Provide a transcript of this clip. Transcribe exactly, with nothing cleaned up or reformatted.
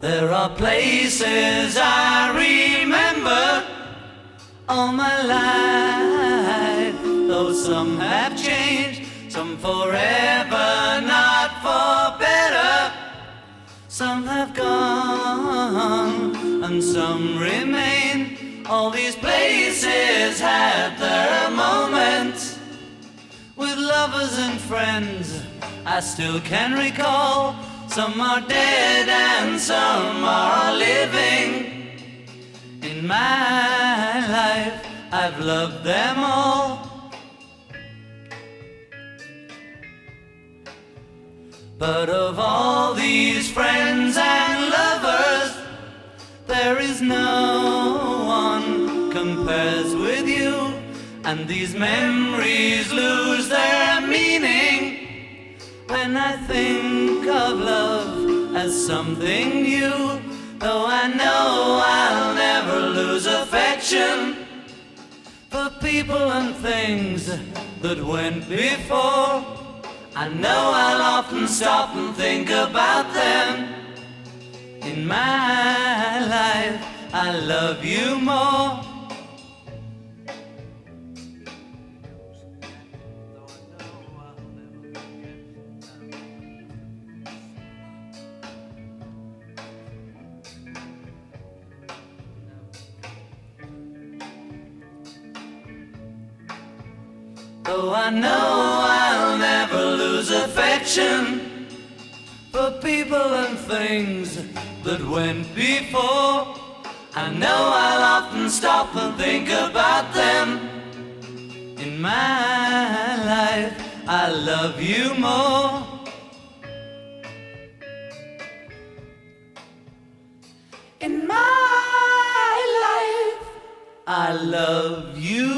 There are places I remember all my life, though some have changed, some forever, not for better. Some have gone and some remain. All these places had their moments with lovers and friends I still can recall. Some are dead and some are living. In my life I've loved them all. But of all these friends and lovers, there is no one compares with you. And these memories lose their meaning when I think of love as something new. Though I know I'll never lose affection for people and things that went before. I know I'll often stop and think about them. In my life I love you more. Though I know I'll never lose affection for people and things that went before. I know I'll often stop and think about them. In my life I love you more. In my life I love you